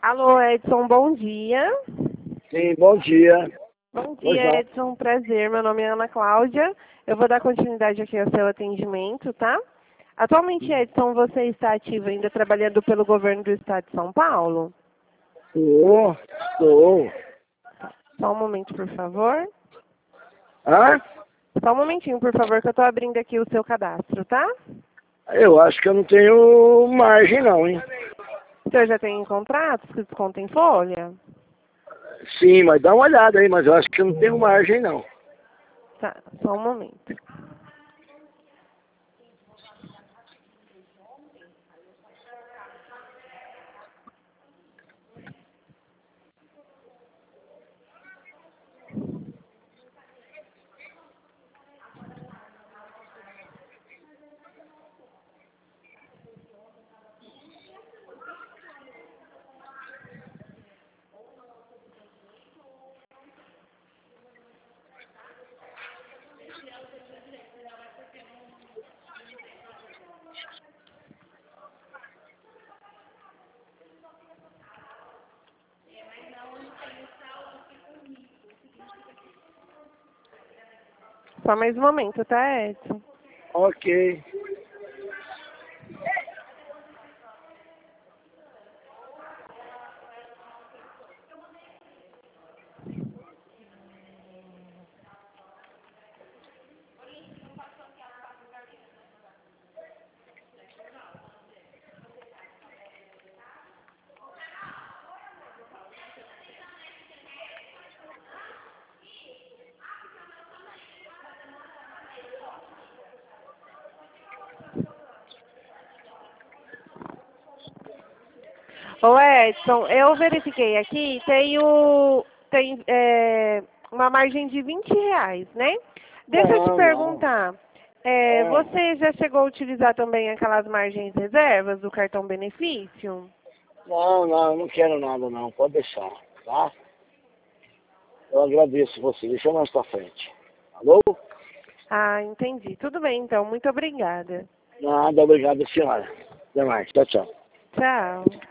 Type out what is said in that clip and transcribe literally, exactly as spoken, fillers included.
Alô, Edson, bom dia. Sim, bom dia. Bom Pois dia, não. Edson, prazer. Meu nome é Ana Cláudia. Eu vou dar continuidade aqui ao seu atendimento, tá? Atualmente, Edson, você está ativo ainda trabalhando pelo governo do estado de São Paulo? Estou, estou. Só um momento, por favor. Hã? Só um momentinho, por favor, que eu estou abrindo aqui o seu cadastro, tá? Eu acho que eu não tenho margem não, hein? O senhor já tem contratos que descontam em folha? Sim, mas dá uma olhada aí, mas eu acho que eu não tenho margem não. Tá, só um momento. Só mais um momento, tá, Edson? Ok. Ô Edson, eu verifiquei aqui, tem, o, tem é, uma margem de vinte reais, né? Deixa eu te Não, não. perguntar, é, É. você já chegou a utilizar também aquelas margens reservas do cartão benefício? Não, não, eu não quero nada não, pode deixar, tá? Eu agradeço você, deixa eu mais pra frente. Alô? Ah, entendi. Tudo bem, então. Muito obrigada. Nada, obrigado senhora. Até mais, tchau, tchau. Tchau.